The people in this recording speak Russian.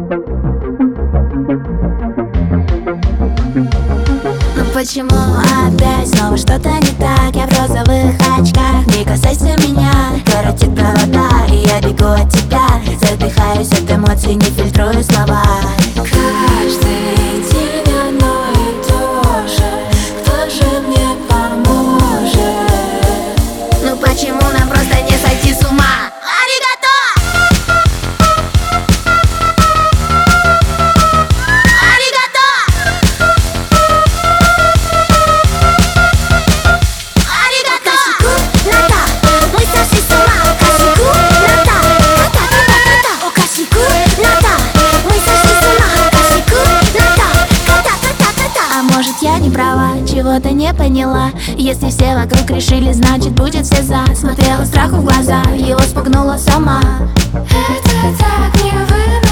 Но почему опять снова что-то не так? Я в розовых очках, не касайся меня. Коротит провода, и я бегу от тебя. Задыхаюсь от эмоций, не фильтрую слова. Каждый день одно и то же. Кто же мне поможет? Ну почему нам просто не сойти с ума? Я не права, чего-то не поняла. Если все вокруг решили, значит будет все за. Смотрела страху в глаза, его спугнула сама. Это так не